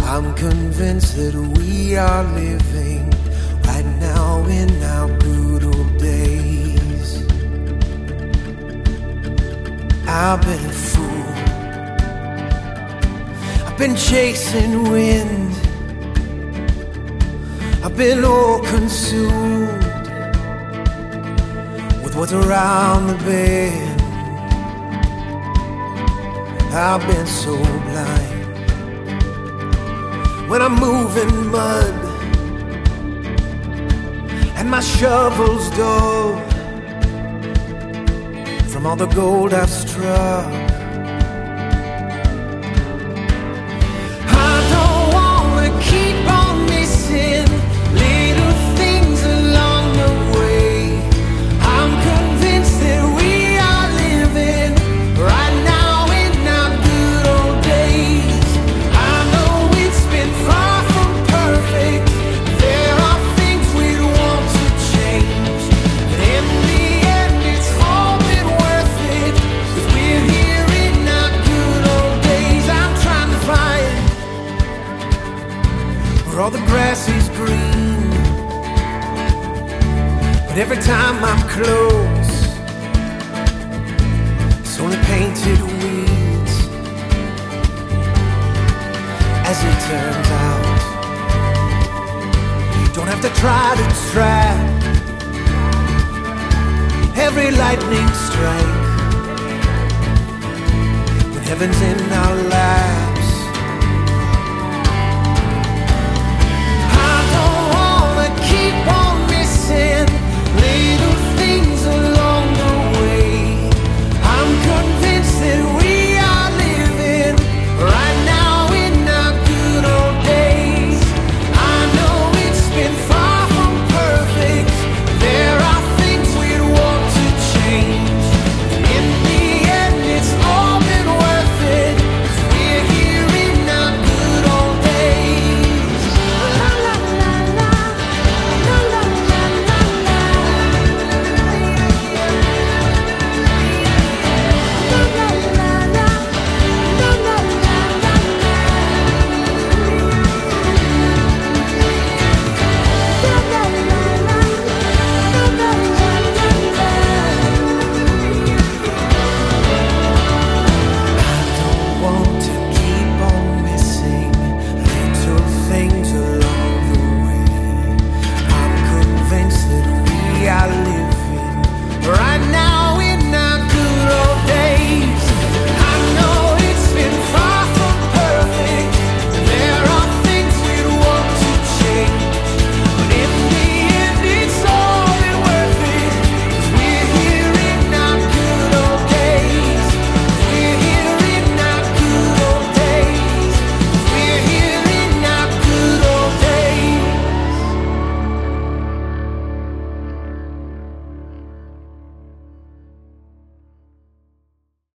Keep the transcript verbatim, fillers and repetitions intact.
I'm convinced that we are living right now in our brutal days. I've been a fool. I've been chasing wind. I've been all consumed with what's around the bend. I've been so blind. When I'm moving mud and my shovel's dull from all the gold I've struck, I don't wanna keep on missing little things along the way. I'm convinced that we are living right now in our good old days. I know it's been far from perfect. There are things we'd want to change, but in the end it's all been worth it, 'cause we're here in our good old days. I'm trying to find where all the grass is green, but every time I'm close, it's only painted weeds. As it turns out, you don't have to try to trap every lightning strike when heaven's in our lap.